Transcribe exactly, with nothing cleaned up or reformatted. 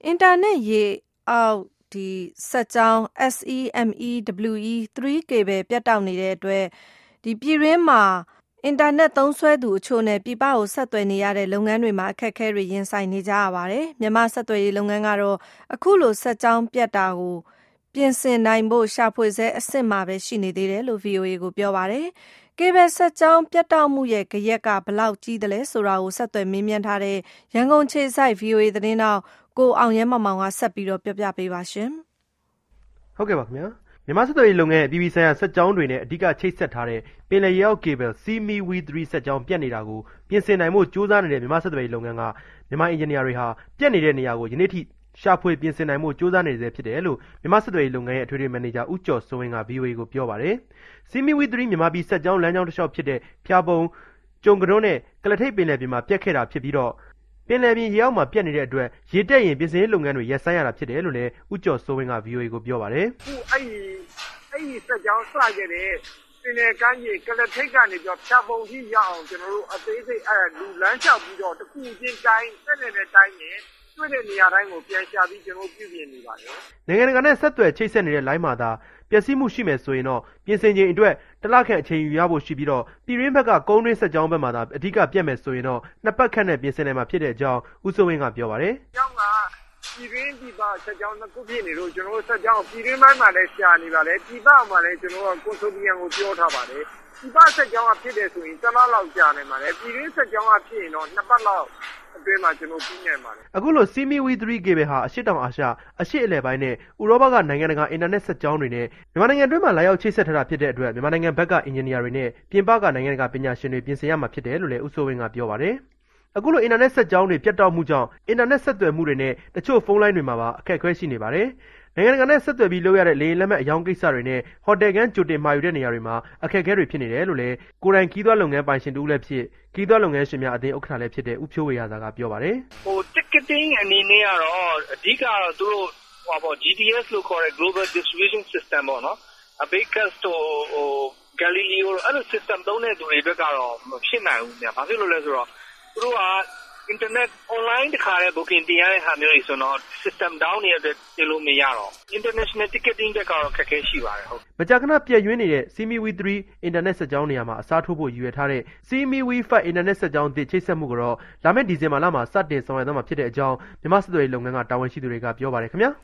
အင်တာနက်ရေအောက်ဒီစက်ကြောင်း S E M E W E 3 cable ပြတ်တောက်နေတဲ့အတွက်ဒီပြည်ရင်းမှာအင်တာနက်သုံးစွဲသူအချို့နဲ့ပြည်ပကိုဆက်သွယ်နေရတဲ့လုပ်ငန်းတွေမှာအခက်အခဲတွေရင်ဆိုင်နေကြရပါတယ်။မြန်မာဆက်သွယ်ရေးလုပ်ငန်းကတော့အခုလိုစက်ကြောင်းပြတ်တာကိုပြင်ဆင်နိုင်ဖို့ရှာဖွေဆဲအဆင့်မှာပဲရှိနေသေးတယ်လို့ V O A ကိုပြောပါတယ်။ ကေဘယ်ဆက်ကြောင်းပြတ်တောက်မှုရဲ့ဂယက်ကဘလောက်ကြီးသလဲဆိုတာကိုဆက်သွယ်မေးမြန်းထားတဲ့ရန်ကုန်ခြေစိုက် V O A သတင်းတောက်ကိုအောင်ရဲမောင်မောင်ကဆက်ပြီးတော့ပြောပြပေးပါရှင်။ဟုတ်ကဲ့ပါခင်ဗျာ။မြန်မာဆက်သွယ်ရေးလုပ်ငန်းအပြည်ပြည်ဆိုင်ရာစက်ကြောင်းတွေနဲ့အဓိကချိတ်ဆက်ထားတဲ့ပင်လယ်ရေအောက်ကေဘယ် စီမီ V 3 စက်ကြောင်းပြတ်နေတာကိုပြင်ဆင်နိုင်ဖို့ကြိုးစားနေတဲ့မြန်မာဆက်သွယ်ရေးလုပ်ငန်းကမြန်မာအင်ဂျင်နီယာတွေဟာပြတ်နေတဲ့နေရာကိုယနေ့ထိရှာဖွေပြင်ဆင်နိုင်မှုကြိုးစားနေစေဖြစ်တယ်လို့မြန်မာစစ်တွေလုပ်ငန်းရဲ့အထွေထွေမန်နေဂျာဦးကျော်စိုးဝင်းက V O A ကိုပြောပါတယ်။ စီမီဝီ3မြန်မာပြည်ဆက်ကြောင်းလမ်းကြောင်းတစ်လျှောက်ဖြစ်တဲ့ဖျာပုံကျုံကတွန်းနဲ့ကလထိပ်ပင်လယ်ပြင်မှာပြတ်ခဲ့တာဖြစ်ပြီးတော့ပင်လယ်ပြင်ရေအောက်မှာပြတ်နေတဲ့အတွက်ရေတက်ရင်ပြင်ဆင်ရေးလုပ်ငန်းတွေရပ်ဆိုင်းရတာဖြစ်တယ်လို့လည်းဦးကျော်စိုးဝင်းက V O A ကိုပြောပါတယ်။အခုအဲ့ဒီအဲ့ဒီဆက်ကြောင်းစခဲ့တဲ့ပင်လယ်ကမ်းခြေကလထိပ်ကနေပြီးတော့ဖျာပုံထိရအောင်ကျွန်တော်တို့အသေးစိတ်အဲ့လူလမ်းလျှောက်ပြီးတော့တစ်ခုချင်းတိုင်းတက်နေတဲ့တိုင်းနဲ့တွေ့တဲ့နေရာတိုင်းကိုပြန်ရှာပြီးကျွန်တော်ပြုပြင်နေပါတယ်။နိုင်ငံတကာနဲ့ဆက်သွယ်ချိတ်ဆက်နေတဲ့ line မှာသာပျက်စီးမှုရှိမယ်ဆိုရင်တော့ပြင်ဆင်ချိန်အတွက်တလခန့်အချိန်ယူရဖို့ရှိပြီးတော့ပြည်ရင်းဘက်ကကုန်းရင်းဆက်ကြောင်းဘက်မှာသာအဓိကပြတ်မယ်ဆိုရင်တော့နှစ်ပတ်ခန့်နဲ့ပြင်ဆင်နိုင်မှာဖြစ်တဲ့အကြောင်းဦးစိုးဝင်းကပြောပါတယ်။ကျောင်းကပြည်ရင်းဒီပါဆက်ကြောင်းနှစ်ခုဖြစ်နေလို့ကျွန်တော်ဆက်ကြောင်းပြည်ရင်းဘက်မှာလည်းရှာနေပါလေပြည်ပမှာလည်းကျွန်တော်ကကွန်ဆိုဗီယံကိုပြောထားပါတယ်။ပြည်ပဆက်ကြောင်းကဖြစ်တယ်ဆိုရင်တလလောက်ကြာနေမှာလေပြည်ရင်းဆက်ကြောင်းကဖြစ်ရင်တော့နှစ်ပတ်လောက်အတွင်းမှာကျွန်တော်ပြီးနိုင်ပါတယ်အခုလို စီမီ V 3 cable ဟာအရှေ့တောင်အာရှအရှေ့အလယ်ပိုင်းနဲ့ဥရောပကနိုင်ငံတကာအင်တာနက်ဆက်ကြောင်းတွေနဲ့မြန်မာနိုင်ငံအတွင်းမှာလာရောက်ချိတ်ဆက်ထားတာဖြစ်တဲ့အတွက်မြန်မာနိုင်ငံဘက်ကအင်ဂျင်နီယာတွေနဲ့ပြင်ပကနိုင်ငံတကာပညာရှင်တွေပြင်ဆင်ရမှာဖြစ်တယ်လို့လည်းဦးစိုးဝင်းကပြောပါတယ်အခုလိုအင်တာနက်ဆက်ကြောင်းတွေပြတ်တောက်မှုကြောင့်အင်တာနက်ဆက်သွယ်မှုတွေနဲ့တချို့ဖုန်းလိုင်းတွေမှာပါအခက်အခဲရှိနေပါတယ်နိုင်ငံတကာနဲ့ဆက်သွယ်ပြီးလုပ်ရတဲ့လေယာဉ်လက်မှတ်အယောင်ကိစ္စတွေနဲ့ဟိုတယ်ခန်းကြိုတင်မှာယူတဲ့နေရာတွေမှာအခက်အခဲတွေဖြစ်နေတယ်လို့လည်းကိုယ်တိုင်ခီးသွွားလုပ်ငန်းပိုင်ရှင်တူလည်းဖြစ်ခီးသွွားလုပ်ငန်းရှင်များအသင်းဥက္ကဋ္ဌလည်းဖြစ်တဲ့ဦးဖြိုးဝေရသာကပြောပါတယ်ဟို ticketing အနေနဲ့ကတော့အဓိကတော့သူတို့ဟောပေါ့ G D S လို့ခေါ်တဲ့ Global Distribution System ပေါ့နော် Abacus ဟို Galileo အဲ့လို system သုံးတဲ့သူတွေအတွက်ကတော့မဖြစ်နိုင်ဘူးများဘာဖြစ်လို့လဲဆိုတော့သူတို့ကinternet online တခါလဲ booking တင်ရတဲ့ဟာမျိုးတွေဆိုတော့ system down နေတဲ့တင်လို့မရတော့ international ticketing တက်ကတော့ခက်ခဲရှိပါတယ်ဟုတ်မကြာခဏပြည့်ရွှင်းနေတဲ့ စီမီ V 3 internet ဆက်ကြောင်းနေရာမှာအစားထိုးဖို့ရည်ရွယ်ထားတဲ့ စီမီ V 5 internet ဆက်ကြောင်းတစ်ချိတ်ဆက်မှုကတော့လာမယ့်ဒီဇင်ဘာလမှာစတင်ဆောင်ရွက်သွားမှာဖြစ်တဲ့အကြောင်းမြန်မာစစ်သွေးလုပ်ငန်းကတာဝန်ရှိသူတွေကပြောပါတယ်ခင်ဗျာ